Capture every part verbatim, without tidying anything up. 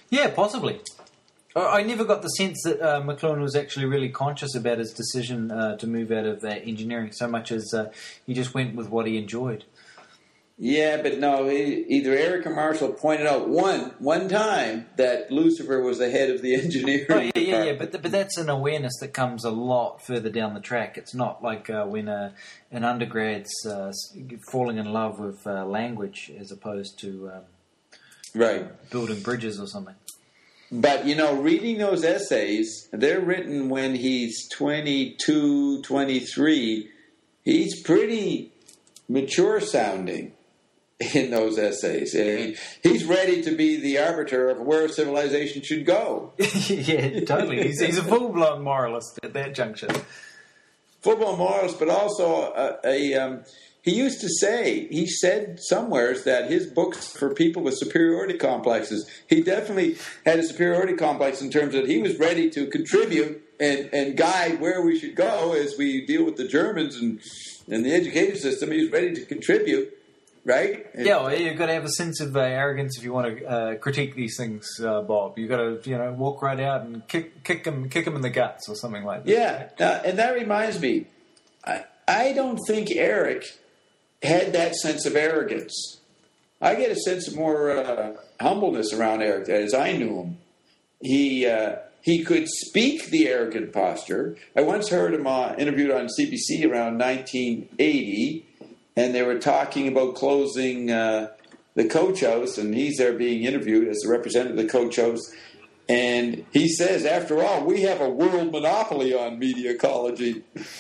Yeah, possibly. I never got the sense that uh, McLuhan was actually really conscious about his decision uh, to move out of uh, engineering so much as uh, he just went with what he enjoyed. Yeah, but no, he, either Eric or Marshall pointed out one one time that Lucifer was the head of the engineering oh, yeah, department. yeah, yeah, but but that's an awareness that comes a lot further down the track. It's not like uh, when a, an undergrad's uh, falling in love with uh, language as opposed to um, right building bridges or something. But, you know, reading those essays, they're written when he's twenty-two, twenty-three. He's pretty mature sounding in those essays. And he's ready to be the arbiter of where civilization should go. Yeah, totally. He's, he's a full-blown moralist at that juncture. Full-blown moralist, but also a... a um, he used to say, he said somewhere that his books for people with superiority complexes, he definitely had a superiority complex in terms that he was ready to contribute and, and guide where we should go as we deal with the Germans and, and the education system. He was ready to contribute, right? And, yeah, well, you've got to have a sense of uh, arrogance if you want to uh, critique these things, uh, Bob. You've got to, you know, walk right out and kick kick him, kick him in the guts or something like that. Yeah, uh, and that reminds me, I, I don't think Eric had that sense of arrogance. I get a sense of more uh, humbleness around Eric as I knew him. He uh, he could speak the arrogant posture. I once heard him uh, interviewed on C B C around nineteen eighty, and they were talking about closing uh, the coach house, and he's there being interviewed as the representative of the coach house. And he says, after all, we have a world monopoly on media ecology.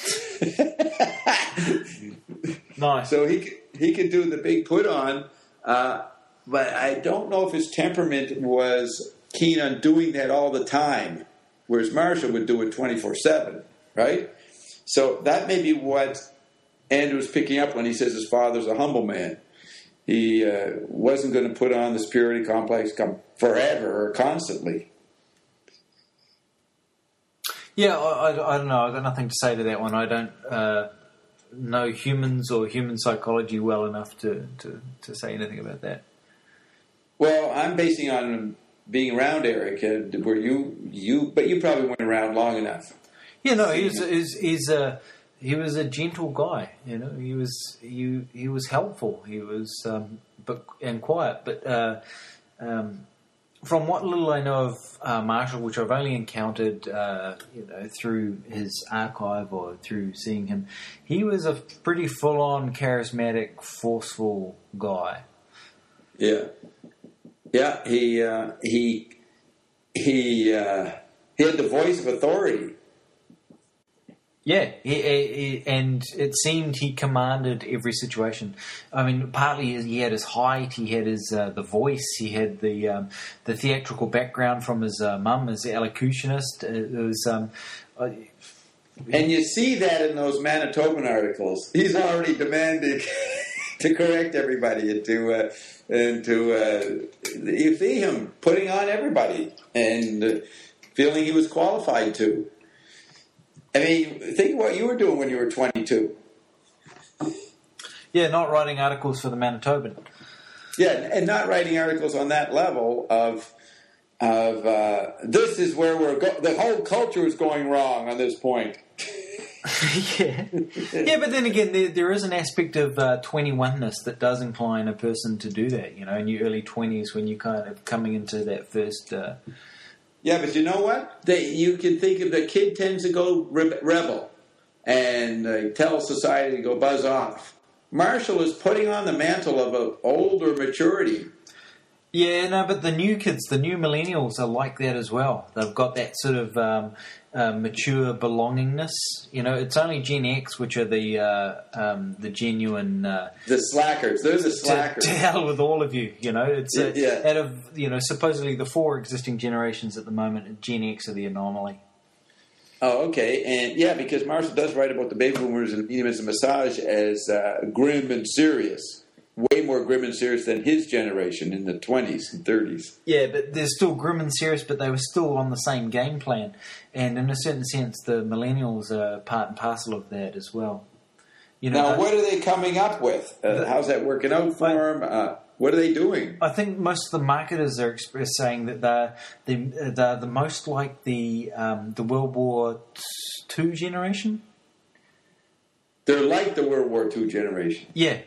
Nice. So he he could do the big put on, uh, but I don't know if his temperament was keen on doing that all the time, whereas Marshall would do it twenty-four seven, right? So that may be what Andrew's picking up when he says his father's a humble man. He uh, wasn't going to put on the superiority complex come forever or constantly. Yeah, I, I, I don't know. I've got nothing to say to that one. I don't... Uh, know humans or human psychology well enough to, to, to say anything about that. Well, I'm basing on being around Eric, uh, where you you, but you probably weren't around long enough. Yeah, no, he's he's, he's a he was a gentle guy. You know, he was he he was helpful. He was um, but and quiet, but. Uh, um, From what little I know of uh, Marshall, which I've only encountered, uh, you know, through his archive or through seeing him, he was a pretty full-on, charismatic, forceful guy. Yeah, yeah. He uh, he he uh, he had the voice of authority. Yeah, he, he, and it seemed he commanded every situation. I mean, partly he had his height, he had his uh, the voice, he had the um, the theatrical background from his uh, mum as elocutionist. It was, um, uh, and you see that in those Manitoban articles. He's already demanding to correct everybody and to uh, and to uh, you see him putting on everybody and uh, feeling he was qualified to. I mean, think of what you were doing when you were twenty-two. Yeah, not writing articles for the Manitoban. Yeah, and not writing articles on that level of of uh, this is where we're go- the whole culture is going wrong on this point. yeah, yeah, but then again, there, there is an aspect of uh, twenty-one-ness that does incline a person to do that. You know, in your early twenties, when you're kind of coming into that first. Uh, Yeah, but you know what? They, you can think of the kid tends to go re- rebel and uh, tell society to go buzz off. Marshall is putting on the mantle of an older maturity. Yeah, no, but the new kids, the new millennials are like that as well. They've got that sort of um, uh, mature belongingness. You know, it's only Gen X which are the uh, um, the genuine... Uh, the slackers. They're the slackers. To, to hell with all of you, you know. It's a, yeah. Out of, you know, supposedly the four existing generations at the moment, Gen X are the anomaly. Oh, okay. And yeah, because Marshall does write about the baby boomers and Eat 'em as a Massage as uh, grim and serious. Way more grim and serious than his generation in the twenties and thirties. Yeah, but they're still grim and serious, but they were still on the same game plan. And in a certain sense, the millennials are part and parcel of that as well. You know, now, what are they coming up with? Uh, how's that working out for them? Uh, What are they doing? I think most of the marketers are express saying that they're the they're the most like the um, the World War Two generation. They're like the World War Two generation. Yeah.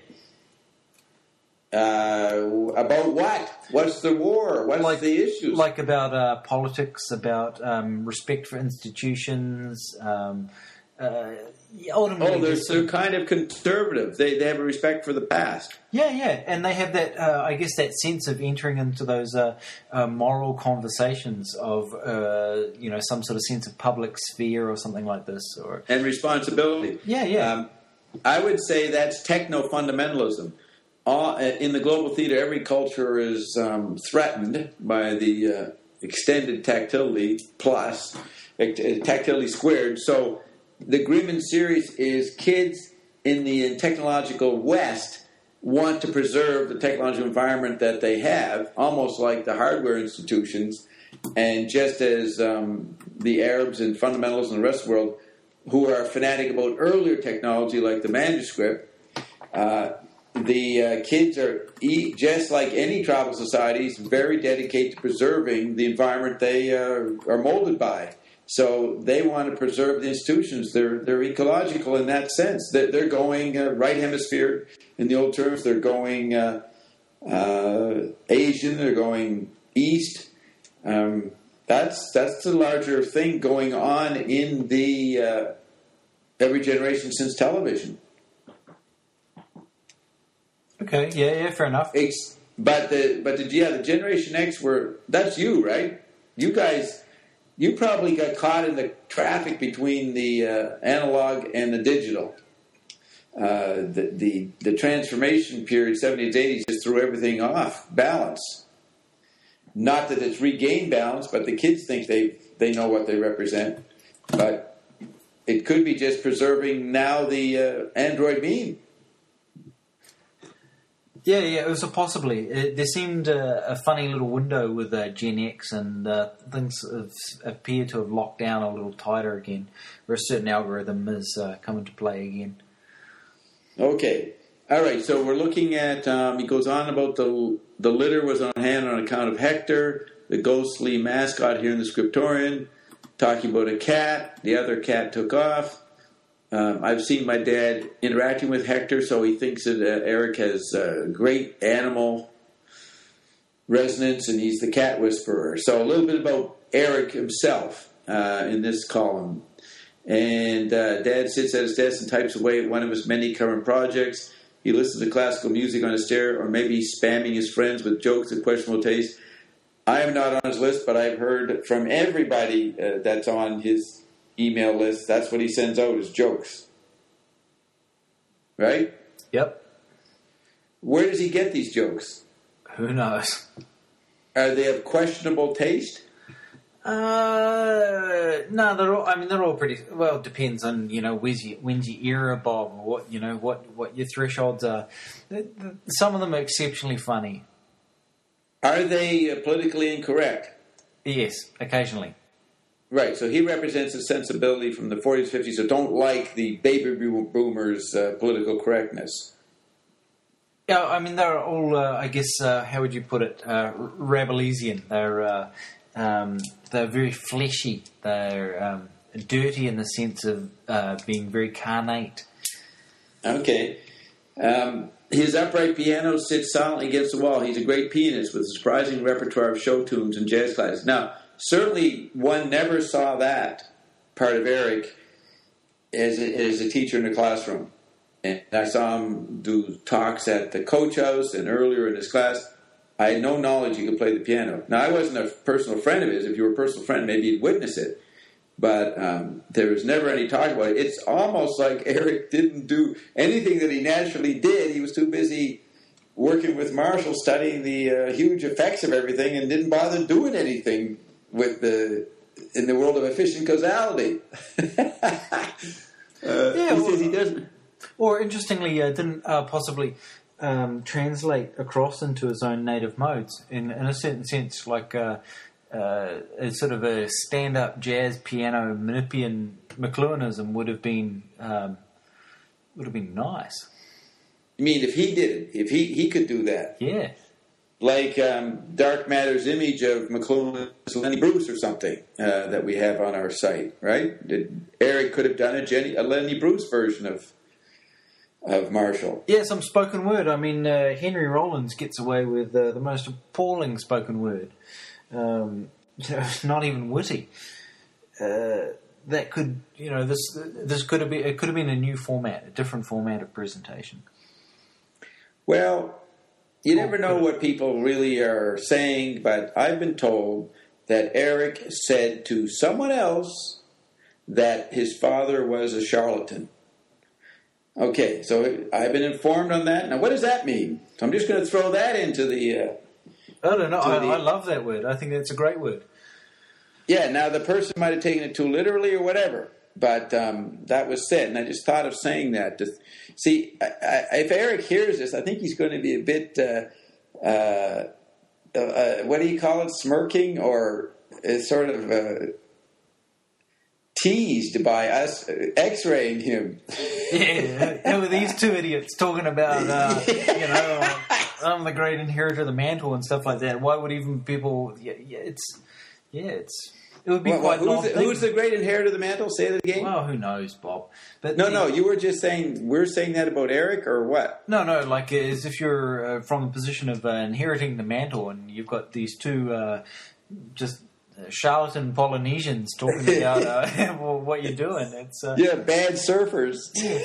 Uh, about what? What's the war? What's like, the issues? Like about uh, politics, about um, respect for institutions. Um, uh, ultimately, oh, they're, they're kind of conservative. They they have a respect for the past. Yeah, yeah, and they have that. Uh, I guess that sense of entering into those uh, uh, moral conversations of uh, you know some sort of sense of public sphere or something like this, or and responsibility. Yeah, yeah. Um, I would say that's techno fundamentalism. Uh, in the global theater, every culture is um, threatened by the uh, extended tactility plus, tactility squared. So the Greenman series is kids in the technological West want to preserve the technological environment that they have, almost like the hardware institutions. And just as um, the Arabs and fundamentalists in the rest of the world, who are fanatic about earlier technology like the manuscript, uh, the uh, kids are, just like any tribal societies, very dedicated to preserving the environment they uh, are molded by. So they want to preserve the institutions. They're they're ecological in that sense. They're, they're going uh, right hemisphere in the old terms. They're going uh, uh, Asian. They're going east. Um, that's that's the larger thing going on in the uh, every generation since television. Okay, yeah, yeah, fair enough. It's, but the but the yeah the Generation X were that's you, right? You guys, you probably got caught in the traffic between the uh, analog and the digital. Uh, the, the the transformation period, seventies, eighties, just threw everything off balance. Not that it's regained balance, but the kids think they they know what they represent. But it could be just preserving now the uh, Android beam. Yeah, yeah, it was a possibly. It, there seemed a, a funny little window with uh, Gen X, and uh, things have, appear to have locked down a little tighter again, where a certain algorithm has uh, come into play again. Okay. All right, so we're looking at, um, he goes on about the the litter was on hand on account of Hector, the ghostly mascot here in the scriptorium, talking about a cat. The other cat took off. Um, I've seen my dad interacting with Hector, so he thinks that uh, Eric has uh, great animal resonance, and he's the cat whisperer. So a little bit about Eric himself uh, in this column. And uh, Dad sits at his desk and types away at one of his many current projects. He listens to classical music on his stair, or maybe spamming his friends with jokes of questionable taste. I am not on his list, but I've heard from everybody uh, that's on his email list, that's what he sends out is jokes. Right? Yep. Where does he get these jokes? Who knows? Are they of questionable taste? Uh, no, they're all, I mean, they're all pretty, well, it depends on, you know, when's your, when's your era, Bob, or what, you know, what, what your thresholds are. Some of them are exceptionally funny. Are they uh, politically incorrect? Yes, occasionally. Right, so he represents a sensibility from the forties, fifties that don't like the baby boomers' uh, political correctness. Yeah, I mean, they're all, uh, I guess, uh, how would you put it, uh, Rabelisian. They're, uh, um, they're very fleshy. They're um, dirty in the sense of uh, being very carnate. Okay. Um, his upright piano sits silently against the wall. He's a great pianist with a surprising repertoire of show tunes and jazz classes. Now, certainly, one never saw that part of Eric as a, as a teacher in the classroom. And I saw him do talks at the coach house and earlier in his class. I had no knowledge he could play the piano. Now, I wasn't a personal friend of his. If you were a personal friend, maybe you'd witness it. But um, there was never any talk about it. It's almost like Eric didn't do anything that he naturally did. He was too busy working with Marshall, studying the uh, huge effects of everything, and didn't bother doing anything with the in the world of efficient causality. uh, yeah, he or, says he doesn't. Or interestingly, uh, didn't uh, possibly um, translate across into his own native modes in, in a certain sense, like uh, uh, a sort of a stand-up jazz piano Manipian McLuhanism would have been um, would have been nice. I mean, if he did it, if he, he could do that. Yeah. like um, Dark Matter's image of McLuhan as Lenny Bruce or something uh, that we have on our site, right? Did, Eric could have done a, Jenny, a Lenny Bruce version of of Marshall. Yeah, some spoken word. I mean, uh, Henry Rollins gets away with uh, the most appalling spoken word. Um, you know, not even witty. Uh, that could, you know, this this could have been it could have been a new format, a different format of presentation. Well, you never know what people really are saying, but I've been told that Eric said to someone else that his father was a charlatan. Okay, so I've been informed on that. Now, what does that mean? So I'm just going to throw that into the... Uh, I don't know. I, the, I love that word. I think that's a great word. Yeah, now the person might have taken it too literally or whatever, but um, that was said, and I just thought of saying that. To, see, I, I, if Eric hears this, I think he's going to be a bit... Uh, uh, uh, what do you call it? Smirking or uh, sort of... Uh, teased by us x-raying him. Yeah, and with these two idiots talking about, uh, you know, I'm the great inheritor of the mantle and stuff like that. Why would even people? Yeah, yeah it's yeah, it's it would be well, quite. Well, who's, the, who's the great inheritor of the mantle? Say that again. Well, who knows, Bob? But no, the, no, you were just saying we're saying that about Eric, or what? No, no, like as if you're uh, from the position of uh, inheriting the mantle, and you've got these two uh, just. Charlatan Polynesians talking about uh, what you're doing. It's uh, yeah, bad surfers.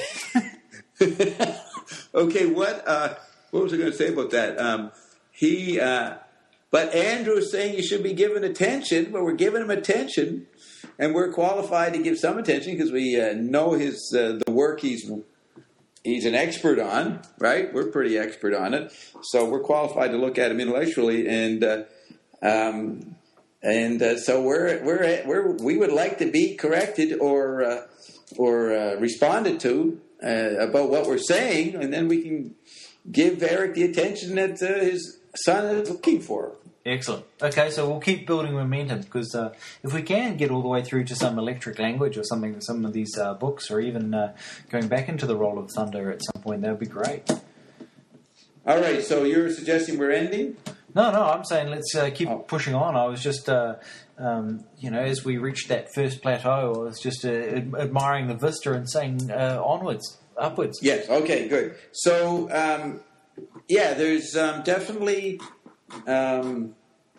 Okay, what uh, what was I going to say about that? Um, he, uh, but Andrew is saying you should be given attention. Well, we're giving him attention, and we're qualified to give some attention because we uh, know his uh, the work he's he's an expert on. Right, we're pretty expert on it, so we're qualified to look at him intellectually and. Uh, um, And uh, so we're we're we're we would like to be corrected or uh, or uh, responded to uh, about what we're saying, and then we can give Eric the attention that uh, his son is looking for. Excellent. Okay, so we'll keep building momentum because uh, if we can get all the way through to some electric language or something, some of these uh, books, or even uh, going back into the Roll of Thunder at some point, that would be great. All right, so you're suggesting we're ending? No, no, I'm saying let's uh, keep oh. pushing on. I was just, uh, um, you know, as we reached that first plateau, I was just uh, ad- admiring the vista and saying uh, onwards, upwards. Yes, okay, good. So, um, yeah, there's um, definitely, um,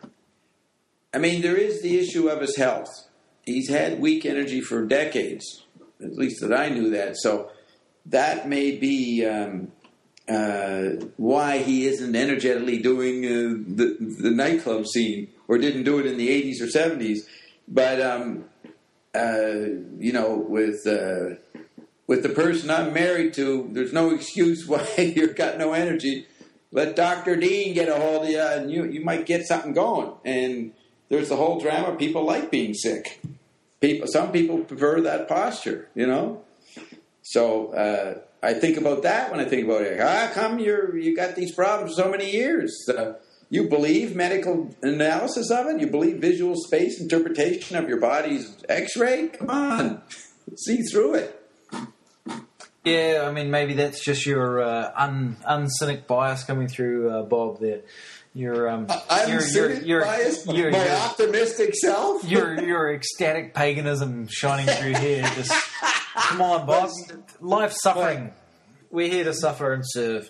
I mean, there is the issue of his health. He's had weak energy for decades, at least that I knew that. So that may be... Um, Uh, why he isn't energetically doing uh, the the nightclub scene or didn't do it in the eighties or seventies, but um, uh, you know, with uh, with the person I'm married to, there's no excuse why you've got no energy. Let Doctor Dean get a hold of you, and you you might get something going. And there's the whole drama. People like being sick. People, some people prefer that posture, you know. So. Uh, I think about that when I think about it. How come you're you got these problems for so many years? Uh, you believe medical analysis of it? You believe visual space interpretation of your body's X-ray? Come on, see through it. Yeah, I mean maybe that's just your uh, un uncynic bias coming through, uh, Bob. There, your um, uncynic bias, you're, my you're, optimistic self. Your your ecstatic paganism shining through here. Just come on, Bob. Life's suffering. We're here to suffer and serve.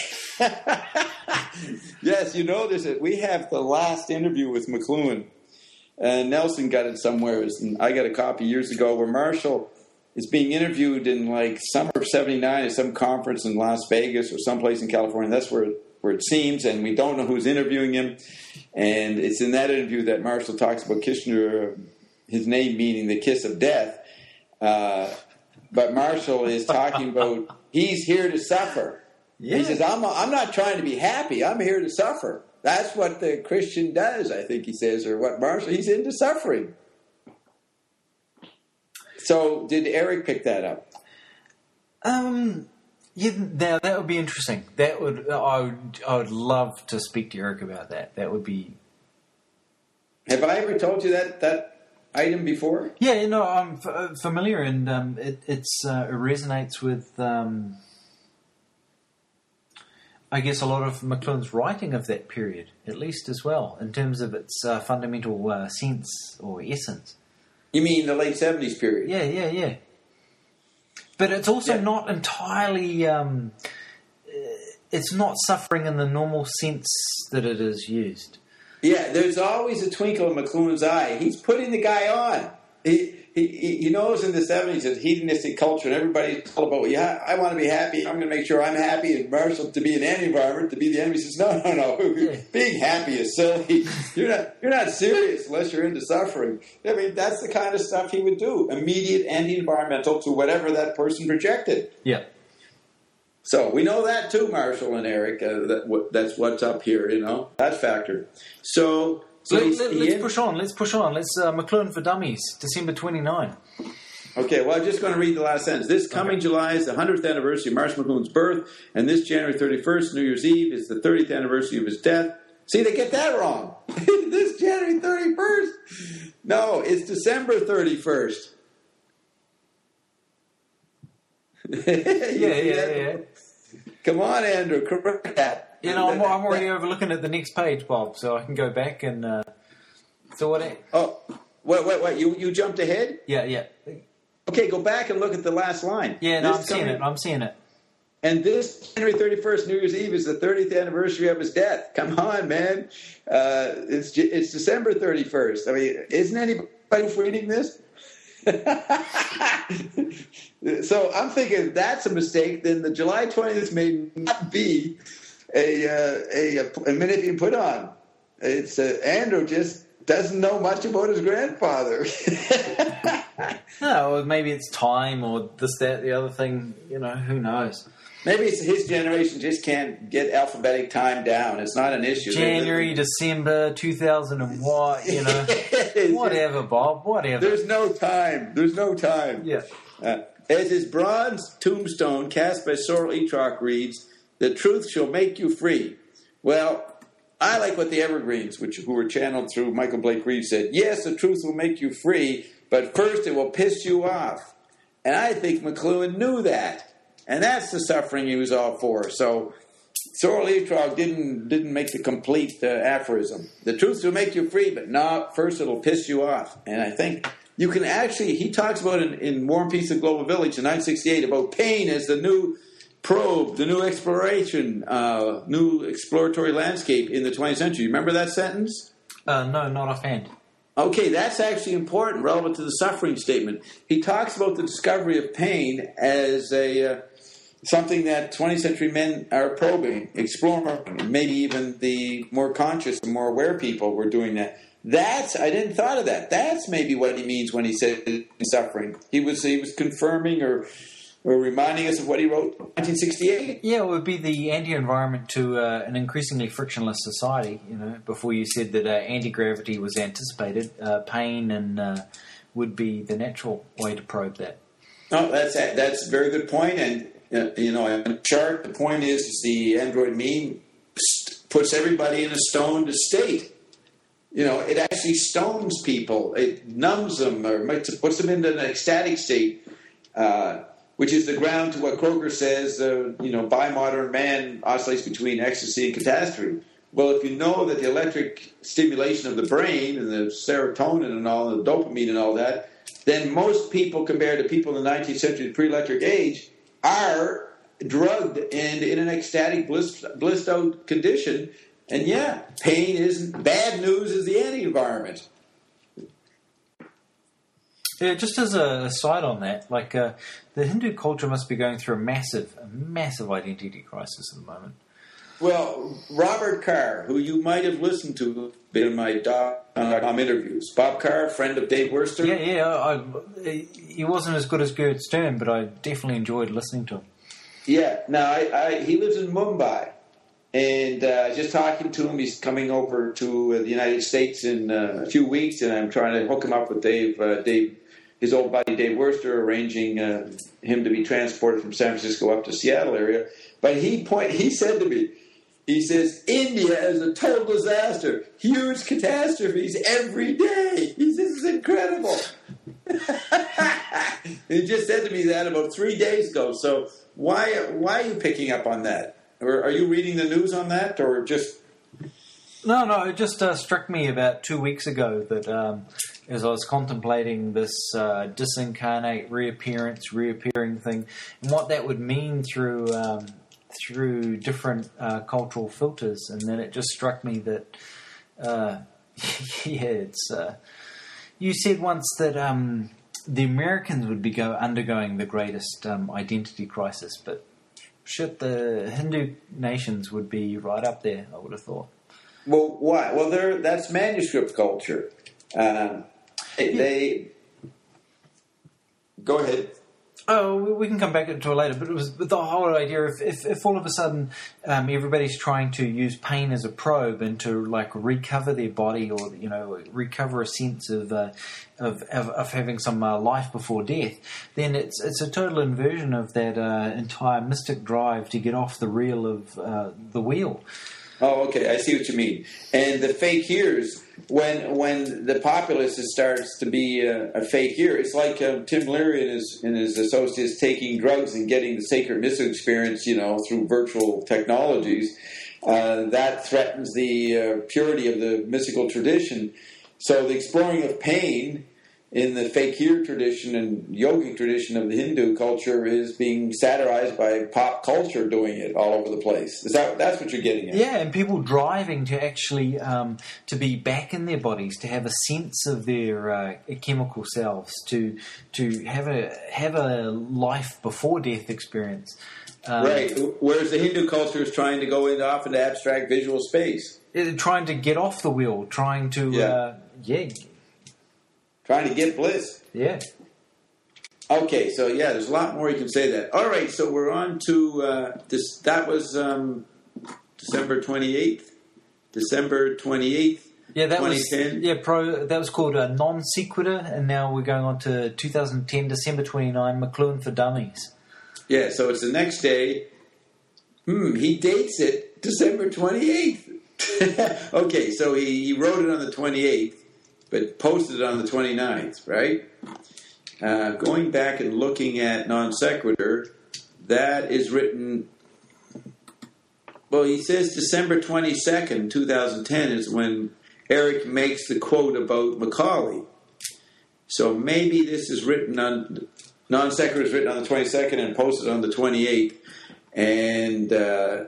Yes, you know this. We have the last interview with McLuhan. Uh, Nelson got it somewhere. And I got a copy years ago where Marshall is being interviewed in like summer of seventy-nine at some conference in Las Vegas or someplace in California. That's where it, where it seems, and we don't know who's interviewing him. And it's in that interview that Marshall talks about Kishner, his name meaning the kiss of death. Uh, but Marshall is talking about he's here to suffer. Yeah. He says, I'm, I'm not trying to be happy. I'm here to suffer. That's what the Christian does, I think he says, or what Marshall, he's into suffering. So did Eric pick that up? Um, yeah, now that would be interesting. That would I would I would love to speak to Eric about that. That would be. Have I ever told you that that item before? Yeah, you know, I'm f- familiar, and um, it it's uh, it resonates with. Um, I guess, a lot of McLuhan's writing of that period, at least as well, in terms of its uh, fundamental uh, sense or essence. You mean the late seventies period? Yeah, yeah, yeah. But it's also yeah. not entirely... Um, it's not suffering in the normal sense that it is used. Yeah, there's always a twinkle in McLuhan's eye. He's putting the guy on. He he, he knows in the seventies that hedonistic culture and everybody's all about, yeah, I want to be happy. I'm going to make sure I'm happy. And Marshall, to be an anti-environment, to be the enemy, says, no, no, no. Yeah. Being happy is silly. You're not you're not serious unless you're into suffering. I mean, that's the kind of stuff he would do. Immediate anti-environmental to whatever that person projected. Yeah. So we know that too, Marshall and Eric. Uh, that, what, that's what's up here, you know, that factor. So, so let, let, let's in, push on. Let's push on. Let's uh, McLuhan for Dummies, December twenty-ninth. Okay, well, I'm just going to read the last sentence. This coming okay. July is the hundredth anniversary of Marshall McLuhan's birth, and this January thirty-first, New Year's Eve, is the thirtieth anniversary of his death. See, they get that wrong. This January thirty-first? No, it's December thirty-first. yeah, yeah, yeah. Come on, Andrew, correct that. You know, I'm, I'm already overlooking at the next page, Bob, so I can go back and... Uh, so what... I, oh, wait, wait, wait, you, you jumped ahead? Yeah, yeah. Okay, go back and look at the last line. Yeah, no, this I'm seeing coming, it, I'm seeing it. And this January thirty-first, New Year's Eve, is the thirtieth anniversary of his death. Come on, man. Uh, it's it's December thirty-first. I mean, isn't anybody reading this? So I'm thinking if that's a mistake, then the July twentieth may not be a a, a, a minute being put on. It's uh, Andrew just doesn't know much about his grandfather. No, or maybe it's time or this, that, the other thing. You know, who knows? Maybe it's his generation just can't get alphabetic time down. It's not an issue. January, December, two thousand and what, you know. Whatever, Bob, whatever. There's no time. There's no time. Yeah. Uh, as his bronze tombstone cast by Sorrel Etrock reads, the truth shall make you free. Well, I like what the Evergreens, which who were channeled through Michael Blake Reed, said. Yes, the truth will make you free, but first it will piss you off. And I think McLuhan knew that. And that's the suffering he was all for. So Sorrel Etrock didn't didn't make the complete uh, aphorism. The truth will make you free, but no, first it'll piss you off. And I think you can actually, he talks about in, in War and Peace of Global Village in nineteen sixty-eight about pain as the new probe, the new exploration, uh, new exploratory landscape in the twentieth century. Remember that sentence? Uh, no, not offhand. Okay, that's actually important, relevant to the suffering statement. He talks about the discovery of pain as a uh, something that twentieth century men are probing, exploring. Maybe even the more conscious, the more aware people were doing that. That's, I didn't thought of that. That's maybe what he means when he said suffering. He was he was confirming or or reminding us of what he wrote in nineteen sixty-eight. Yeah, it would be the anti-environment to uh, an increasingly frictionless society. You know, before you said that uh, anti-gravity was anticipated, uh, pain and uh, would be the natural way to probe that. Oh, that's that's a very good point. And uh, you know, in the chart, the point is, is the Android meme puts everybody in a stoned state. You know, it actually stones people. It numbs them or puts them into an ecstatic state. Uh, Which is the ground to what Kroger says, uh, you know, bi-modern man oscillates between ecstasy and catastrophe. Well, if you know that the electric stimulation of the brain and the serotonin and all, the dopamine and all that, then most people compared to people in the nineteenth century, the pre-electric age, are drugged and in an ecstatic, bliss, blissed out condition. And yeah, pain isn't, bad news is the anti-environment. Yeah, just as a side on that, like uh, the Hindu culture must be going through a massive, a massive identity crisis at the moment. Well, Robert Carr, who you might have listened to in my dot com interviews, Bob Carr, friend of Dave Worster. Yeah, yeah, I, he wasn't as good as Gerd Stern, but I definitely enjoyed listening to him. Yeah, now I, I, he lives in Mumbai, and uh, just talking to him, he's coming over to uh, the United States in uh, a few weeks, and I'm trying to hook him up with Dave, uh, Dave. His old buddy Dave Worster, arranging uh, him to be transported from San Francisco up to Seattle area. But he point he said to me, he says, India is a total disaster. Huge catastrophes every day. He says, it's incredible. He just said to me that about three days ago. So why why are you picking up on that? or are you reading the news on that, or just? No, no. It just uh, struck me about two weeks ago that um, as I was contemplating this uh, disincarnate reappearance, reappearing thing, and what that would mean through um, through different uh, cultural filters, and then it just struck me that, uh, yeah, it's. Uh, you said once that um, the Americans would be go undergoing the greatest um, identity crisis, but shit, the Hindu nations would be right up there. I would have thought. Well, why? Well, there. That's manuscript culture. Um, they, Yeah. they. Go ahead. Oh, we we can come back to it later, but it was but the whole idea if, if, if all of a sudden um, everybody's trying to use pain as a probe and to like recover their body or you know recover a sense of uh, of, of of having some uh, life before death, then it's it's a total inversion of that uh, entire mystic drive to get off the reel of uh, the wheel. Oh, okay. I see what you mean. And the fake years, when when the populace starts to be a, a fake year, it's like um, Tim Leary and his, and his associates taking drugs and getting the sacred mystic experience, you know, through virtual technologies. Uh, that threatens the uh, purity of the mystical tradition. So the exploring of pain in the fakir tradition and yogic tradition of the Hindu culture is being satirized by pop culture doing it all over the place. Is that that's what you're getting at? Yeah, and people driving to actually um, to be back in their bodies, to have a sense of their uh, chemical selves, to to have a have a life before death experience. Um, Right. Whereas the Hindu culture is trying to go into off into abstract visual space, uh, trying to get off the wheel, trying to Yeah. uh, yeah trying to get bliss. yeah. Okay, so yeah, there's a lot more you can say that. All right, so we're on to uh, this. That was um, December twenty-eighth. December twenty-eighth. Yeah, that was twenty ten. yeah pro. That was called a non sequitur, and now we're going on to two thousand ten, December twenty-ninth, McLuhan for Dummies. Yeah, so it's the next day. Hmm, he dates it December twenty-eighth. Okay, so he, he wrote it on the twenty-eighth, but posted it on the twenty-ninth, right? Uh, going back and looking at non sequitur, that is written. Well, he says December twenty-second, twenty ten is when Eric makes the quote about Macaulay. So maybe this is written on. Non sequitur is written on the twenty-second and posted on the twenty-eighth. And uh,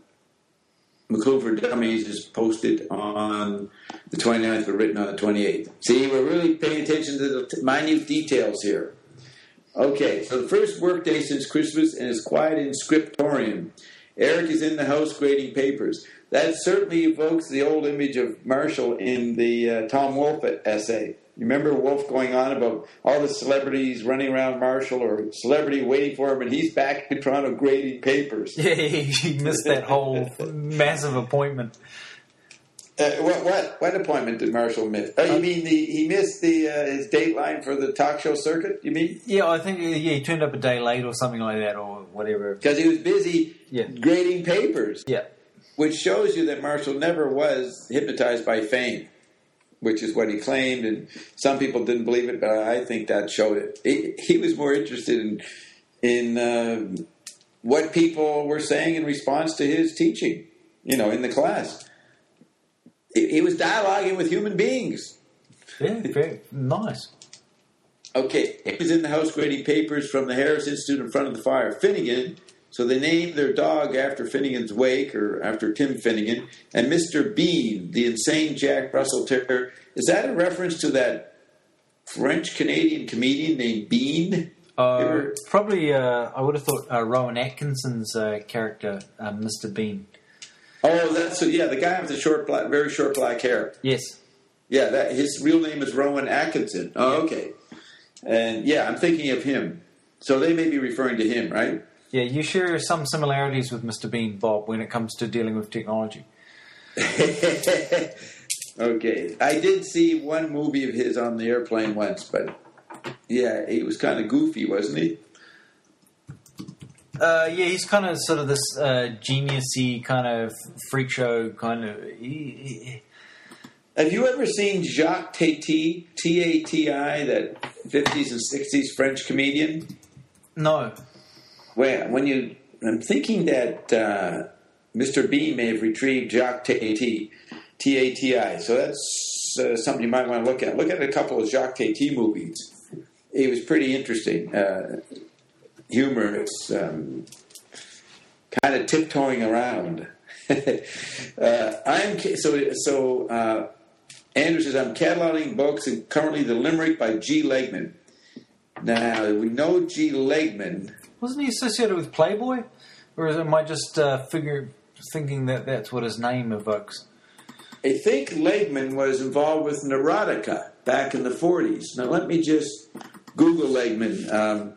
McLuhan for Dummies is posted on the twenty-ninth, but written on the twenty-eighth. See, we're really paying attention to the t- minute details here. Okay, so the first workday since Christmas and is quiet in scriptorium. Eric is in the house grading papers. That certainly evokes the old image of Marshall in the uh, Tom Wolfe essay. You remember Wolfe going on about all the celebrities running around Marshall or celebrity waiting for him, and he's back in Toronto grading papers. Yeah, he, he missed that whole massive appointment. Uh, what what what appointment did Marshall miss? Oh, you mean the he missed the uh, his dateline for the talk show circuit? You mean? Yeah, I think yeah he turned up a day late or something like that or whatever. Because he was busy Yeah. grading papers, Yeah. which shows you that Marshall never was hypnotized by fame, which is what he claimed, and some people didn't believe it, but I think that showed it. He, he was more interested in in uh, what people were saying in response to his teaching, you know, in the class. He, he was dialoguing with human beings. Yeah, very nice. Okay, he was in the house grading papers from the Harris Institute in front of the fire. Finnegan, so they named their dog after Finnegan's Wake, or after Tim Finnegan, and Mister Bean, the insane Jack Russell Terrier. Is that a reference to that French-Canadian comedian named Bean? Uh, Ever- probably, uh, I would have thought uh, Rowan Atkinson's uh, character, uh, Mister Bean. Oh, that's yeah, the guy with the short, black, very short black hair. Yes. Yeah, that his real name is Rowan Atkinson. Oh, okay. And yeah, I'm thinking of him. So they may be referring to him, right? Yeah, you share some similarities with Mister Bean, Bob, when it comes to dealing with technology. Okay. I did see one movie of his on the airplane once, but yeah, he was kind of goofy, wasn't he? Uh, yeah, he's kind of sort of this uh, genius-y kind of freak show kind of... He, he, Have you ever seen Jacques Tati, T A T I, that fifties and sixties French comedian? no. Well, when you, I'm thinking that uh, Mister Bean may have retrieved Jacques Tati, T A T I. So that's uh, something you might want to look at. Look at a couple of Jacques Tati movies. He was pretty interesting, uh, humorous, um, kind of tiptoeing around. uh, I'm so so. Uh, Andrew says I'm cataloging books, and currently the Limerick by G. Legman. Now we know G. Legman. Wasn't he associated with Playboy, or am I just uh, figure thinking that that's what his name evokes? I think Legman was involved with Neurotica back in the forties. Now let me just Google Legman, um,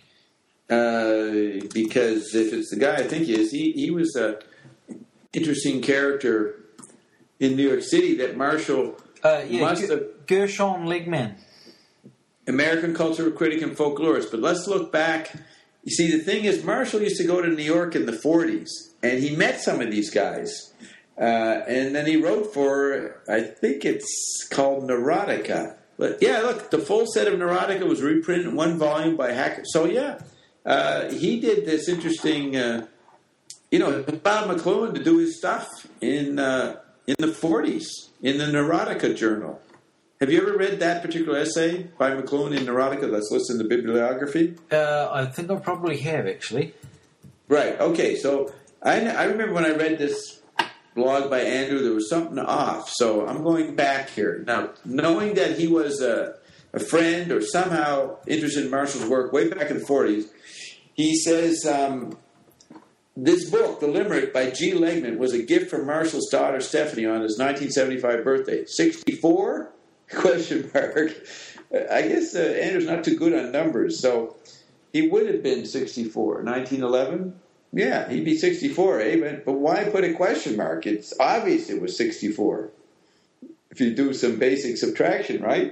uh, because if it's the guy I think he is, he, he was a interesting character in New York City that Marshall uh, yeah, must G- have... Gershon Legman. American cultural critic and folklorist. But let's look back. You see, the thing is, Marshall used to go to New York in the forties, and he met some of these guys. Uh, and then he wrote for, I think it's called Neurotica. But yeah, look, the full set of Neurotica was reprinted in one volume by Hacker. So yeah, uh, he did this interesting, uh, you know, Bob McLuhan to do his stuff in uh, in the forties in the Neurotica Journal. Have you ever read that particular essay by McLuhan in Neurotica that's listed in the bibliography? Uh, I think I probably have, actually. Right, okay. So I, I remember when I read this blog by Andrew, there was something off. So I'm going back here. Now, knowing that he was a, a friend or somehow interested in Marshall's work way back in the forties, he says um, this book, The Limerick by G. Legman, was a gift from Marshall's daughter Stephanie on his nineteen seventy-five birthday. sixty-four? Question mark. I guess uh, Andrew's not too good on numbers, so he would have been sixty-four. nineteen eleven? Yeah, he'd be sixty-four, eh? But, but why put a question mark? It's obvious it was sixty-four. If you do some basic subtraction, right?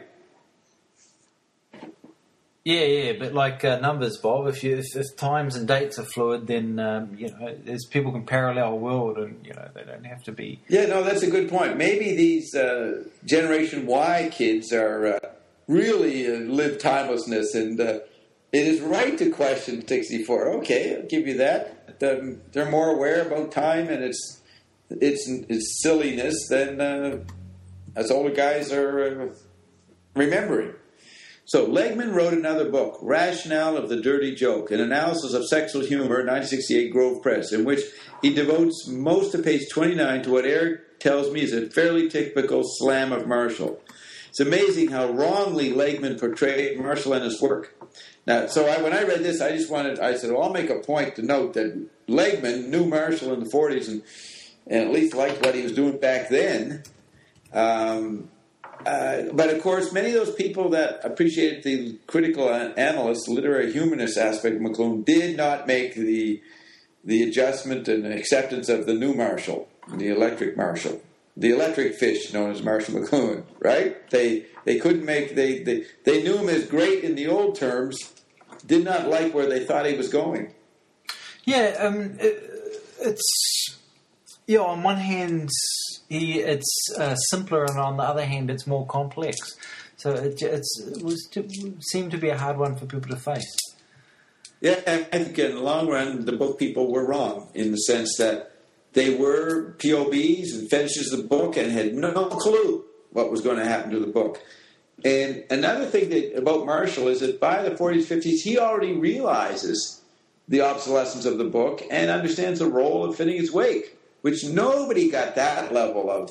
Yeah, yeah, but like uh, numbers, Bob, if, you, if if times and dates are fluid, then, um, you know, there's people can parallel a world and, you know, they don't have to be... Yeah, no, that's a good point. Maybe these uh, Generation Y kids are uh, really uh, live timelessness, and uh, it is right to question sixty-four. Okay, I'll give you that. Um, they're more aware about time and its its, its silliness than uh, as older guys are uh, remembering. So Legman wrote another book, Rationale of the Dirty Joke, an analysis of sexual humor, nineteen sixty-eight, Grove Press, in which he devotes most of page twenty-nine to what Eric tells me is a fairly typical slam of Marshall. It's amazing how wrongly Legman portrayed Marshall and his work. Now, so I, when I read this, I just wanted, I said, well, I'll make a point to note that Legman knew Marshall in the forties and, and at least liked what he was doing back then. Um... Uh, but, of course, many of those people that appreciated the critical analyst, literary humanist aspect of McLuhan did not make the the adjustment and acceptance of the new Marshall, the electric Marshall, the electric fish known as Marshall McLuhan, right? They they couldn't make, they, they, they knew him as great in the old terms, did not like where they thought he was going. Yeah, um, it, it's, you know, on one hand... He, it's uh, simpler, and on the other hand, it's more complex. So it, it's, it was to, seemed to be a hard one for people to face. Yeah, I think in the long run, the book people were wrong in the sense that they were P O Bs and fetishes of the book and had no clue what was going to happen to the book. And another thing that, about Marshall is that by the forties, fifties, he already realizes the obsolescence of the book and understands the role of fitting its wake. Which nobody got that level of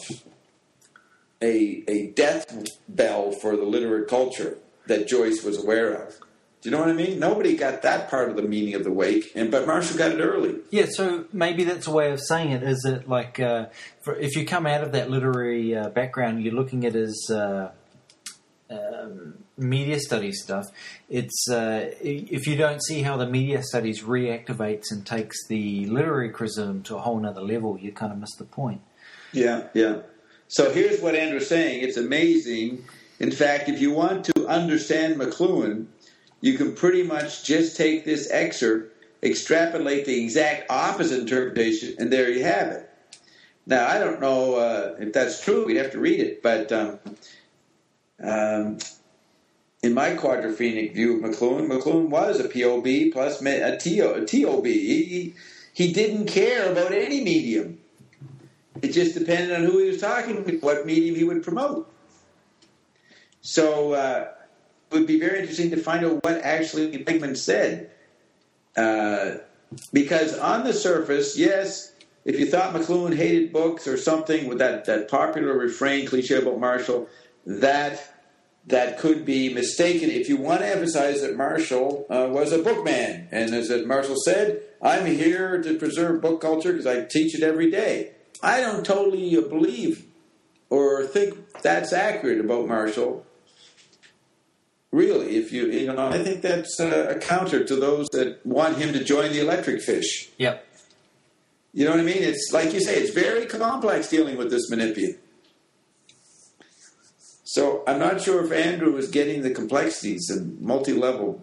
a, a death bell for the literate culture that Joyce was aware of. Do you know what I mean? Nobody got that part of the meaning of the wake, and but Marshall got it early. Yeah, so maybe that's a way of saying it, is that like uh, for, if you come out of that literary uh, background, you're looking at his uh, um, media studies stuff, it's uh, if you don't see how the media studies reactivates and takes the literary criticism to a whole nother level, you kind of miss the point. Yeah, yeah. So here's what Andrew's saying. It's amazing. In fact, if you want to understand McLuhan, you can pretty much just take this excerpt, extrapolate the exact opposite interpretation, and there you have it. Now, I don't know uh, if that's true. We'd have to read it. But um, um, in my quadraphenic view of McLuhan, McLuhan was a P O B plus a T O B. He, he didn't care about any medium. It just depended on who he was talking with, what medium he would promote. So uh, it would be very interesting to find out what actually Bigman said. Uh, because on the surface, yes, if you thought McLuhan hated books or something with that, that popular refrain, cliche about Marshall, that that could be mistaken if you want to emphasize that Marshall uh, was a bookman. And as Marshall said, I'm here to preserve book culture because I teach it every day. I don't totally believe or think that's accurate about Marshall. Really, if you, you know, I think that's a counter to those that want him to join the Electric Fish. Yep. You know what I mean? It's like you say, it's very complex dealing with this Menippean. So I'm not sure if Andrew is getting the complexities and multi-level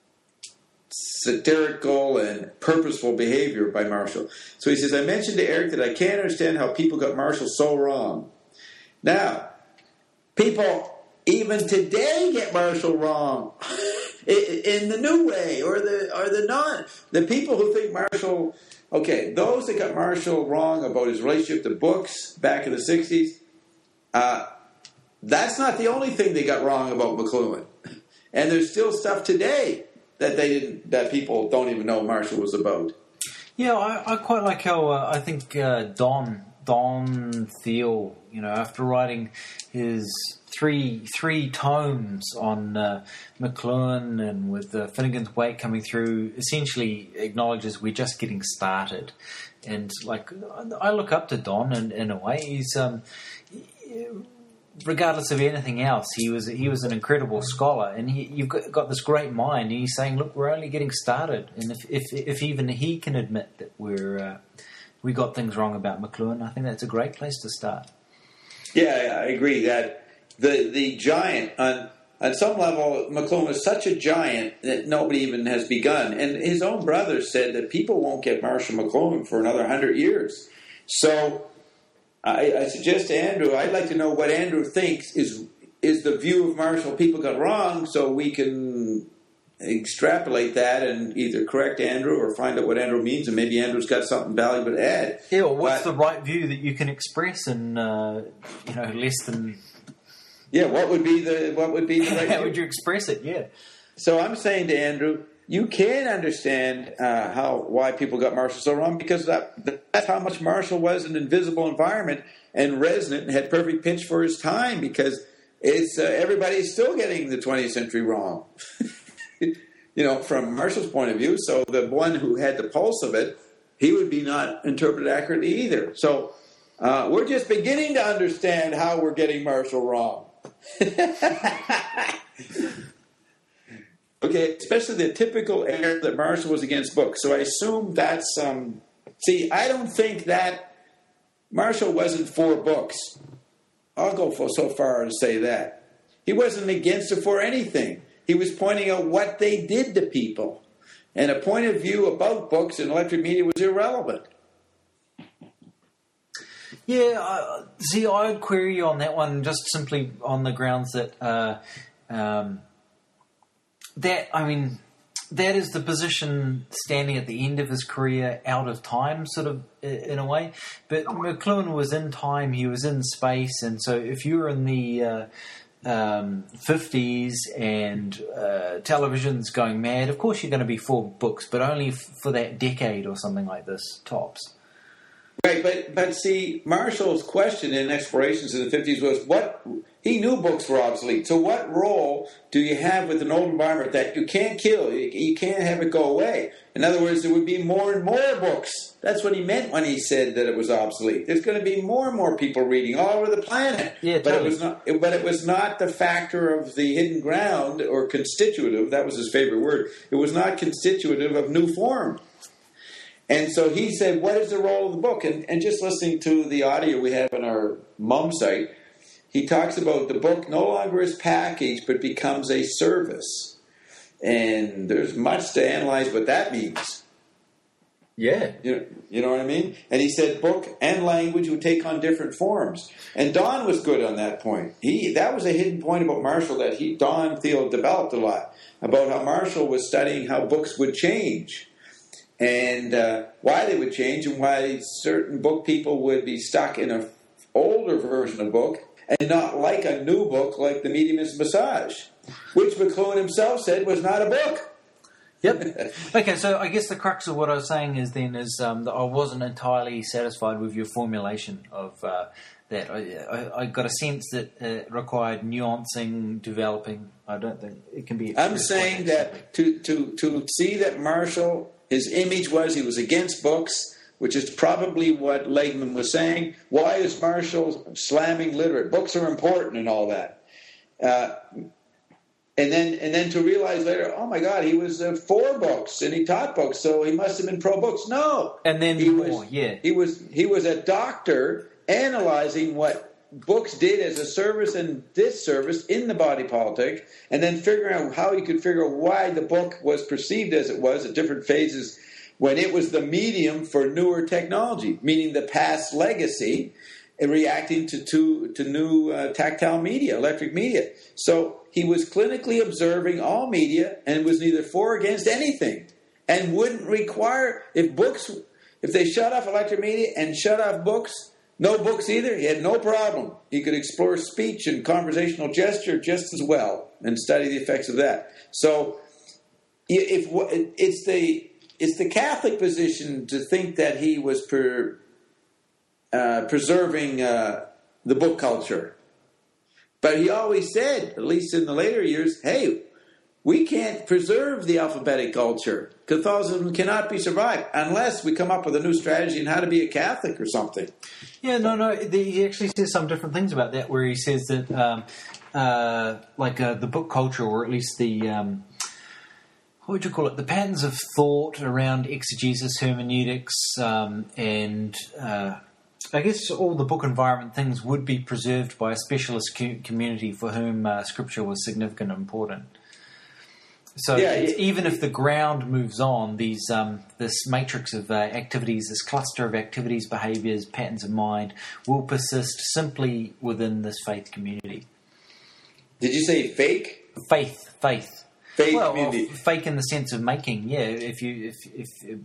satirical and purposeful behavior by Marshall. So he says, I mentioned to Eric that I can't understand how people got Marshall so wrong. Now, people even today get Marshall wrong in the new way or the or the non. The people who think Marshall, okay, those that got Marshall wrong about his relationship to books back in the sixties, uh, that's not the only thing they got wrong about McLuhan. And there's still stuff today that they didn't, that people don't even know Marshall was about. Yeah, I, I quite like how uh, I think uh, Don Don Thiel, you know, after writing his three three tomes on uh, McLuhan and with uh, Finnegan's Wake coming through, essentially acknowledges we're just getting started. And like, I look up to Don in, in a way. He's um, regardless of anything else, he was he was an incredible scholar, and he, you've got, got this great mind. And he's saying, "Look, we're only getting started." And if if, if even he can admit that we're uh, we got things wrong about McLuhan, I think that's a great place to start. Yeah, I agree that the the giant on on some level, McLuhan was such a giant that nobody even has begun. And his own brother said that people won't get Marshall McLuhan for another hundred years. So I, I suggest to Andrew, I'd like to know what Andrew thinks is is the view of Marshall people got wrong, so we can extrapolate that and either correct Andrew or find out what Andrew means, and maybe Andrew's got something valuable to add. Yeah, well, what's but, the right view that you can express in uh, you know less than? Yeah, what would be the what would be the right How view? would you express it? Yeah. So I'm saying to Andrew, you can understand uh, how why people got Marshall so wrong, because that, that's how much Marshall was an invisible environment and resonant and had perfect pitch for his time, because it's uh, everybody's still getting the twentieth century wrong. You know, from Marshall's point of view. So the one who had the pulse of it, he would be not interpreted accurately either. So uh, we're just beginning to understand how we're getting Marshall wrong. Okay, especially the typical error that Marshall was against books. So I assume that's, um, see, I don't think that Marshall wasn't for books. I'll go for so far as to say that. He wasn't against it for anything. He was pointing out what they did to people. And a point of view about books and electric media was irrelevant. Yeah, uh, see, I would query you on that one just simply on the grounds that, uh, um, that, I mean, that is the position standing at the end of his career, out of time, sort of, in a way. But McLuhan was in time, he was in space, and so if you were in the uh, um, fifties and uh, television's going mad, of course you're going to be for books, but only f- for that decade or something like this, tops. Right, but but see, Marshall's question in Explorations in the fifties was, what he knew books were obsolete. So what role do you have with an old environment that you can't kill? You, you can't have it go away. In other words, there would be more and more books. That's what he meant when he said that it was obsolete. There's going to be more and more people reading all over the planet. Yeah, but totally. it was not. But it was not the factor of the hidden ground or constitutive. That was his favorite word. It was not constitutive of new form. And so he said, what is the role of the book? And, and just listening to the audio we have on our mum site, he talks about the book no longer is packaged, but becomes a service. And there's much to analyze what that means. Yeah. You know, you know what I mean? And he said book and language would take on different forms. And Don was good on that point. He That was a hidden point about Marshall that he Don Thiel developed a lot, about how Marshall was studying how books would change. and uh, why they would change, and why certain book people would be stuck in an older version of book and not like a new book like The Medium's Massage, which McLuhan himself said was not a book. Yep. Okay, so I guess the crux of what I was saying is then is um, that I wasn't entirely satisfied with your formulation of uh, that. I, I, I got a sense that it required nuancing, developing. I don't think it can be. I'm saying that to, to, to see that Marshall, his image was he was against books, which is probably what Legman was saying. Why is Marshall slamming literate? Books are important and all that. Uh, and then and then to realize later, oh my God, he was uh, for books and he taught books, so he must have been pro books. No, and then he more, was, yeah, he was he was a doctor analyzing what books did as a service and disservice in the body politic, and then figuring out how he could figure out why the book was perceived as it was at different phases when it was the medium for newer technology, meaning the past legacy, and reacting to to, to new uh, tactile media, electric media. So he was clinically observing all media and was neither for or against anything, and wouldn't require, if books, if they shut off electric media and shut off books, no books either, he had no problem. He could explore speech and conversational gesture just as well and study the effects of that. So if it's the it's the Catholic position to think that he was per, uh, preserving uh, the book culture. But he always said, at least in the later years, hey, we can't preserve the alphabetic culture. Catholicism cannot be survived unless we come up with a new strategy on how to be a Catholic or something. Yeah, no, no. The, he actually says some different things about that, where he says that, um, uh, like uh, the book culture, or at least the, um, what would you call it, the patterns of thought around exegesis, hermeneutics, um, and uh, I guess all the book environment things would be preserved by a specialist co- community for whom uh, Scripture was significant and important. So yeah, it's, it, even if the ground moves on, these um, this matrix of uh, activities, this cluster of activities, behaviours, patterns of mind, will persist simply within this faith community. Did you say fake? Faith, faith. Faith well, community. Well, fake in the sense of making, yeah. If you, if, if, if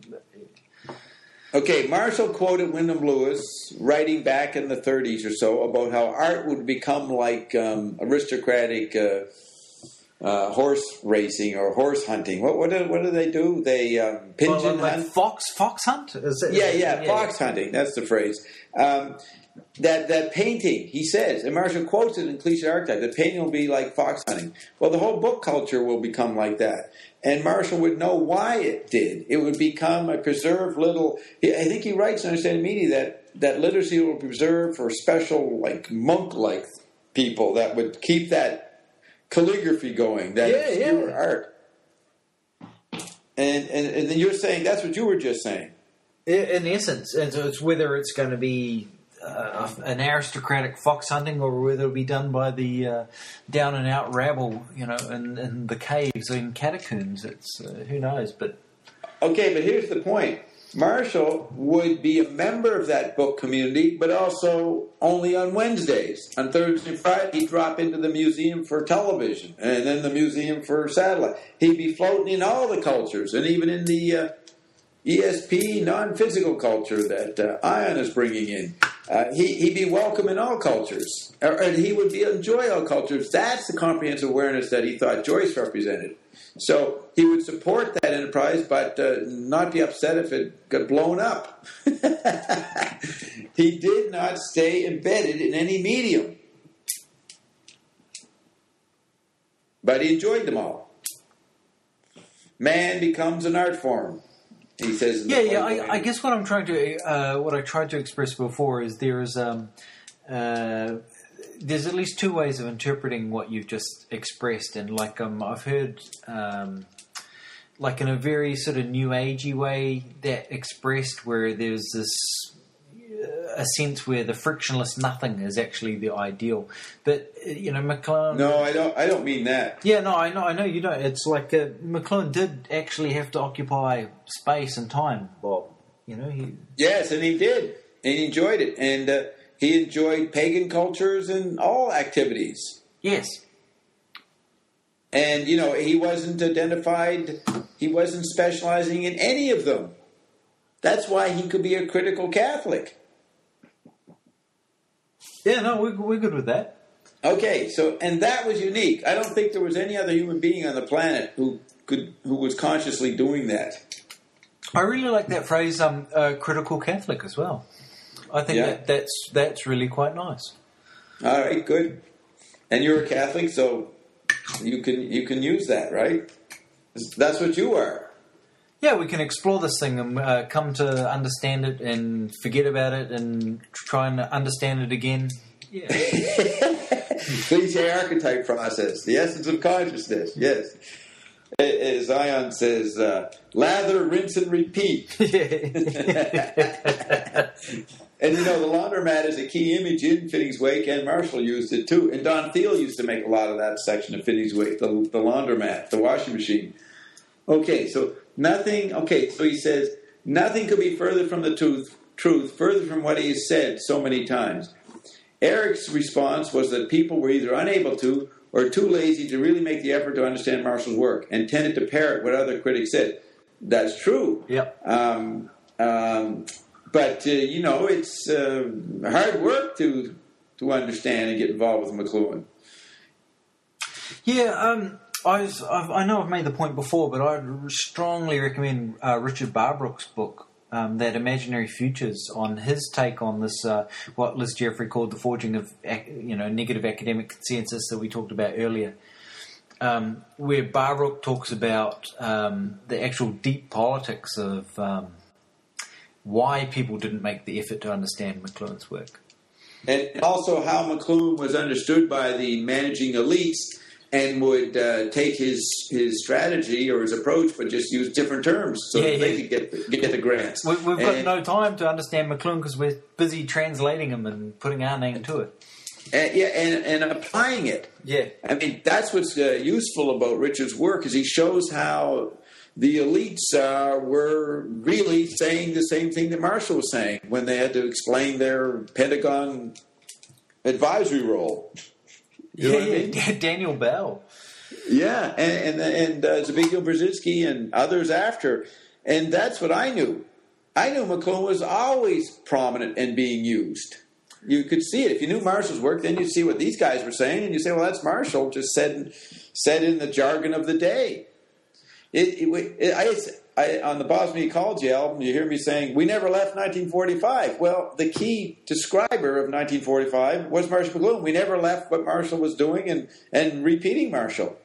Okay, Marshall quoted Wyndham Lewis writing back in the thirties or so about how art would become like um, aristocratic uh, uh, horse racing or horse hunting. What what do, what do they do? They um, pigeon well, like hunt. Fox fox hunt. Is it, yeah, is yeah, it, fox yeah. hunting. That's the phrase. Um, that that painting, he says, and Marshall quotes it in Cliche Archetype. The painting will be like fox hunting. Well, the whole book culture will become like that. And Marshall would know why it did. It would become a preserved little... I think he writes in Understanding Media that, that literacy will be preserved for special, like, monk-like people that would keep that calligraphy going, that yeah, obscure yeah. art. And, and, and then you're saying, that's what you were just saying. In essence. And so it's whether it's going to be uh, an aristocratic fox hunting or whether it'll be done by the uh, down-and-out rabble, you know, in, in the caves or in catacombs. It's uh, who knows, but... Okay, but here's the point. Marshall would be a member of that book community, but also only on Wednesdays. On Thursday and Friday, he'd drop into the museum for television and then the museum for satellite. He'd be floating in all the cultures and even in the uh, E S P non-physical culture that uh, Ion is bringing in. Uh, he, he'd be welcome in all cultures, or, and he would be enjoy all cultures. That's the comprehensive awareness that he thought Joyce represented. So he would support that enterprise, but uh, not be upset if it got blown up. He did not stay embedded in any medium, but he enjoyed them all. Man becomes an art form. He says, "Yeah, yeah." I, I guess what I'm trying to, uh, what I tried to express before is there is, um, uh, there's at least two ways of interpreting what you've just expressed, and like um, I've heard, um, like in a very sort of new agey way that expressed where there's this uh, a sense where the frictionless nothing is actually the ideal, but uh, you know, McLuhan. No, I don't. I don't mean that. Yeah, no, I know, I know you don't. It's like uh, McLuhan did actually have to occupy space and time, Bob. You know, he. Yes, and he did, and he enjoyed it, and uh, he enjoyed pagan cultures and all activities. Yes. And you know, he wasn't identified. He wasn't specializing in any of them. That's why he could be a critical Catholic. Yeah, no, we're, we're good with that. Okay, so, and that was unique. I don't think there was any other human being on the planet who could, who was consciously doing that. I really like that phrase, um, uh, critical Catholic, as well. I think Yeah. that that's that's really quite nice. All right, good. And you're a Catholic, so you can you can use that, right? That's what you are. Yeah, we can explore this thing and uh, come to understand it and forget about it and try and understand it again. Yeah. Cliche archetype process, the essence of consciousness, yes. As Zion says, uh, lather, rinse, and repeat. And, you know, the laundromat is a key image in Finney's Wake, and Marshall used it, too. And Don Thiel used to make a lot of that section of Finney's Wake, the, the laundromat, the washing machine. Okay, so nothing, okay, so he says, nothing could be further from the truth, truth, further from what he has said so many times. Eric's response was that people were either unable to or too lazy to really make the effort to understand Marshall's work and tended to parrot what other critics said. That's true. Yep. Um, um, but, uh, you know, it's uh, hard work to to understand and get involved with McLuhan. Yeah, um, I, was, I've, I know I've made the point before, but I'd strongly recommend uh, Richard Barbrook's book, um, That Imaginary Futures, on his take on this, uh, what Liz Jeffrey called the forging of, you know, negative academic consensus that we talked about earlier, um, where Barbrook talks about um, the actual deep politics of um, why people didn't make the effort to understand McLuhan's work. And also how McLuhan was understood by the managing elites and would uh, take his his strategy or his approach, but just use different terms so yeah, that they yeah. could get get the grants. We, we've got and, no time to understand McLuhan because we're busy translating him and putting our name to it. and, yeah, and, and applying it. Yeah. I mean, that's what's uh, useful about Richard's work, is he shows how the elites uh, were really saying the same thing that Marshall was saying when they had to explain their Pentagon advisory role. You know yeah, what I mean? yeah. Daniel Bell. Yeah, and and, and uh, Zbigniew Brzezinski and others after. And that's what I knew. I knew McLuhan was always prominent and being used. You could see it. If you knew Marshall's work, then you'd see what these guys were saying, and you say, well, that's Marshall, just said, said in the jargon of the day. It, it, it, I, I, on the Bosnia Ecology album, you hear me saying, we never left nineteen forty-five. Well, the key describer of nineteen forty-five was Marshall McLuhan. We never left what Marshall was doing and, and repeating Marshall.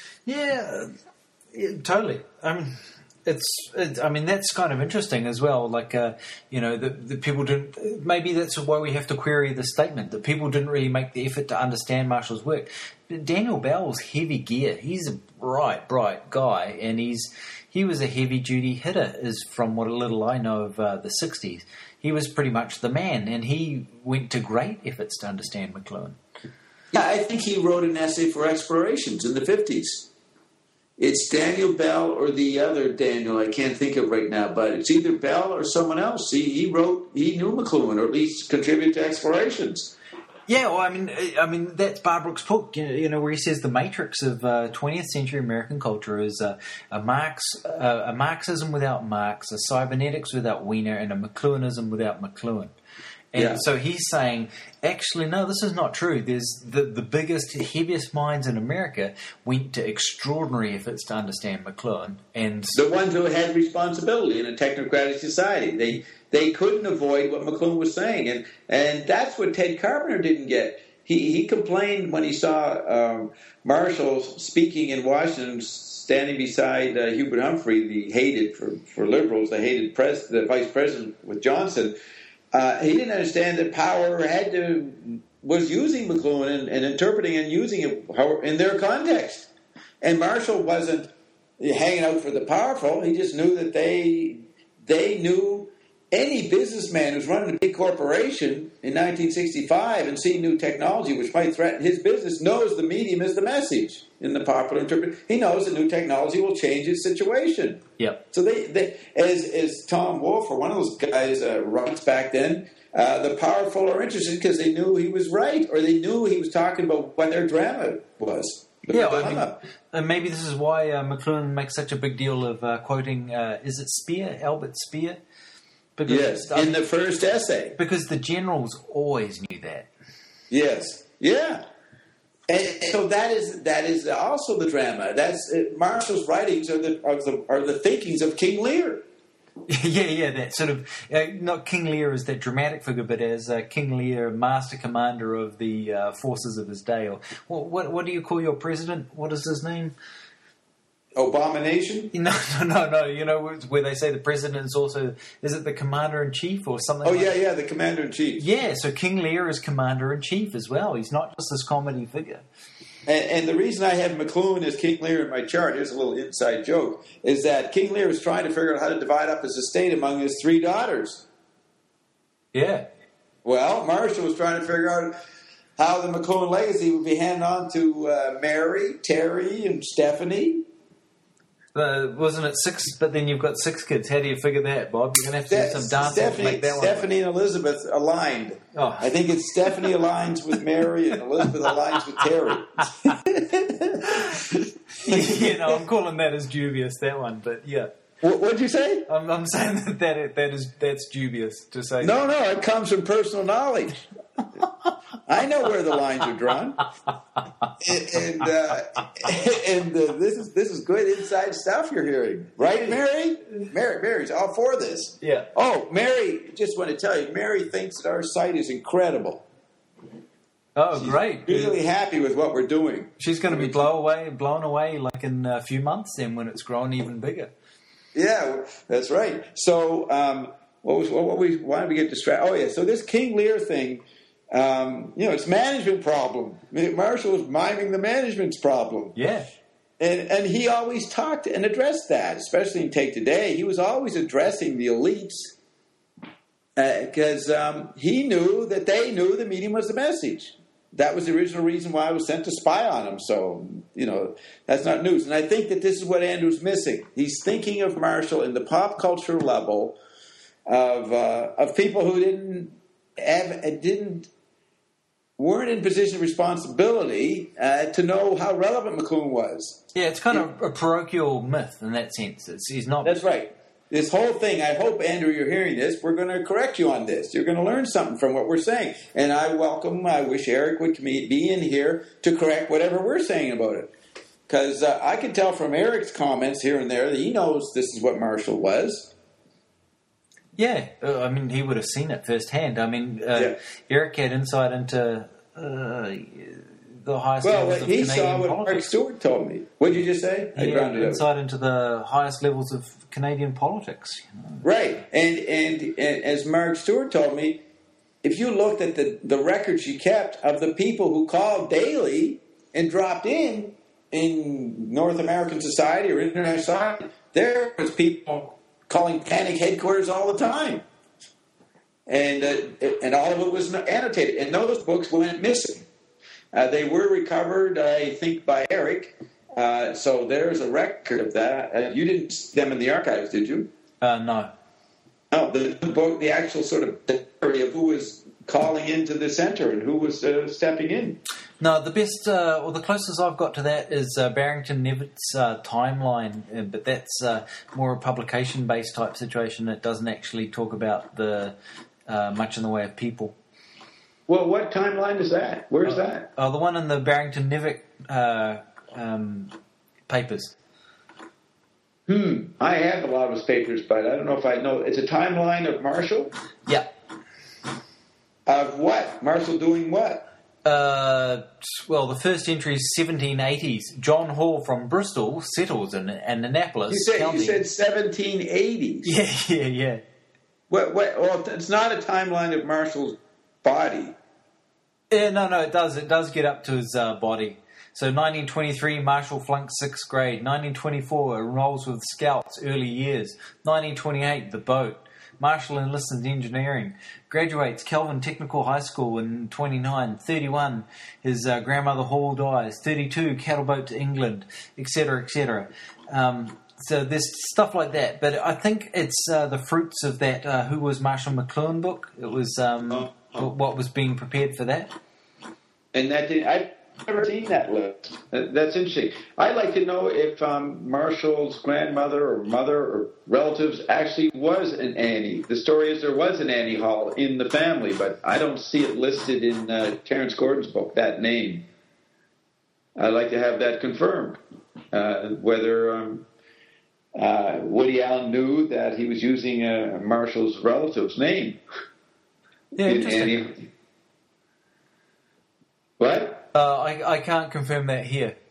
Yeah, yeah totally. I mean, it's, it's. I mean, that's kind of interesting as well. Like, uh, you know, the, the people didn't. Maybe that's why we have to query the statement that people didn't really make the effort to understand Marshall's work. Daniel Bell's heavy gear. He's a bright, bright guy, and he's he was a heavy duty hitter. Is from what a little I know of uh, the sixties. He was pretty much the man, and he went to great efforts to understand McLuhan. Yeah, I think he wrote an essay for Explorations in the fifties. It's Daniel Bell or the other Daniel I can't think of right now, but it's either Bell or someone else. He, he wrote, he knew McLuhan, or at least contributed to Explorations. Yeah, well, I mean, I mean that's Barbrook's book, you know, where he says the matrix of uh, twentieth century American culture is uh, a Marx, uh, a Marxism without Marx, a cybernetics without Wiener, and a McLuhanism without McLuhan. And Yeah. so he's saying, actually, no, this is not true. There's the, the biggest, heaviest minds in America went to extraordinary efforts to understand McLuhan. And The ones who had responsibility in a technocratic society. They they couldn't avoid what McLuhan was saying. And and that's what Ted Carpenter didn't get. He he complained when he saw um, Marshall speaking in Washington, standing beside uh, Hubert Humphrey, the hated, for, for liberals, the hated pres, the vice president with Johnson. Uh, he didn't understand that power had to was using McLuhan and, and interpreting and using it how, in their context. And Marshall wasn't hanging out for the powerful. He just knew that they they knew any businessman who's running a big corporation in nineteen sixty-five and seeing new technology which might threaten his business knows the medium is the message in the popular interpretation. He knows that new technology will change his situation. Yep. So they, they as as Tom Wolfe, or one of those guys, uh, writes back then, uh, the powerful are interested because they knew he was right, or they knew he was talking about what their drama was. Yeah, well, I mean, and maybe this is why uh, McLuhan makes such a big deal of uh, quoting, uh, is it Speer, Albert Speer? Because, Yes, in the first essay. Because the generals always knew that. Yes, yeah. And so that is that is also the drama. That's uh, Marshall's writings are the, are the are the thinkings of King Lear. yeah, yeah, that sort of uh, not King Lear as that dramatic figure, but as uh, King Lear, master commander of the uh, forces of his day. Or what, what what do you call your president? What is his name? Abomination? No, no, no, no. You know where they say the president is also, is it the commander in chief or something? Oh like yeah, that? yeah, the commander in chief. Yeah, so King Lear is commander in chief as well. He's not just this comedy figure. And, and the reason I have McLuhan as King Lear in my chart, here's a little inside joke, is that King Lear was trying to figure out how to divide up his estate among his three daughters. Yeah. Well, Marshall was trying to figure out how the McLuhan legacy would be handed on to uh, Mary, Terry, and Stephanie. Uh, wasn't it six? But then you've got six kids. How do you figure that, Bob? You're going to have to do some dancing Stephanie, to make that one. Stephanie and Elizabeth aligned. Oh. I think it's Stephanie aligns with Mary and Elizabeth aligns with Terry. You know, I'm calling that as dubious, that one. But yeah, What did you say? I'm, I'm saying that that, that is that's dubious to say. No, no, it comes from personal knowledge. I know where the lines are drawn, and and, uh, and uh, this is this is good inside stuff you're hearing, right, Mary? Mary, Mary's all for this. Yeah. Oh, Mary, just want to tell you, Mary thinks that our site is incredible. Oh, She's great! really happy with what we're doing. She's going to be blown away, blown away, like in a few months. Then, when it's grown even bigger. Yeah, that's right. So, um, what was what, what we why did we get distracted? Oh, yeah. So this King Lear thing. Um, you know, it's management problem. Marshall was miming the management's problem. Yeah. And and he always talked and addressed that, especially in Take Today. He was always addressing the elites because uh, um, he knew that they knew the medium was the message. That was the original reason why I was sent to spy on him. So, you know, that's not news. And I think that this is what Andrew's missing. He's thinking of Marshall in the pop culture level of uh, of people who didn't have, didn't weren't in position of responsibility uh, to know how relevant McLuhan was. Yeah, it's kind of a parochial myth in that sense. It's, he's not. That's right. This whole thing, I hope, Andrew, you're hearing this. We're going to correct you on this. You're going to learn something from what we're saying. And I welcome, I wish Eric would be in here to correct whatever we're saying about it. Because uh, I can tell from Eric's comments here and there that he knows this is what Marshall was. Yeah, uh, I mean, he would have seen it firsthand. I mean, uh, Yeah. Eric had insight into uh, the highest Well, levels what of he Canadian saw what Mark politics. Stewart told me. What did you just say? I He drowned had it out. insight into the highest levels of Canadian politics. You know? Right. And, and and as Mark Stewart told me, if you looked at the, the records she kept of the people who called daily and dropped in in North American society or international society, there was people calling panic headquarters all the time. And uh, and all of it was annotated. And those books went missing. Uh, they were recovered, I think, by Eric. Uh, so there's a record of that. Uh, you didn't see them in the archives, did you? Uh, no. No, the, the book, the actual sort of theory of who was calling into the center and who was uh, stepping in. No, the best, uh, or the closest I've got to that is uh, Barrington Nevitt's uh, timeline, uh, but that's uh, more a publication-based type situation. It doesn't actually talk about the uh, much in the way of people. Well, what timeline is that? Where's uh, that? Oh, the one in the Barrington Nevitt uh, um, papers. Hmm. I have a lot of his papers, but I don't know if I know. It's a timeline of Marshall? Yeah. Of what? Marshall doing what? Uh, well, the first entry is seventeen eighties. John Hall from Bristol settles in, in Annapolis You said, County. you said seventeen eighties. Yeah, yeah, yeah. What, what, well, it's not a timeline of Marshall's body. Yeah, no, no, it does. It does get up to his uh, body. So nineteen twenty-three, Marshall flunks sixth grade. nineteen twenty-four, enrolls with Scouts early years. nineteen twenty-eight, the boat. Marshall enlists in engineering. Graduates Kelvin Technical High School in twenty-nine. thirty-one, his uh, grandmother Hall dies. thirty-two, cattle boat to England, et cetera, et cetera. Um, so there's stuff like that. But I think it's uh, the fruits of that uh, Who Was Marshall McLuhan book. It was um, Oh, oh. what was being prepared for that. And that did, I never seen that list. That- That's interesting. I'd like to know if um, Marshall's grandmother or mother or relatives actually was an Annie. The story is there was an Annie Hall in the family, but I don't see it listed in uh, Terence Gordon's book, that name. I'd like to have that confirmed. Uh, whether um, uh, Woody Allen knew that he was using uh, Marshall's relative's name. Yeah, in interesting. Annie. What? Uh, I, I can't confirm that here.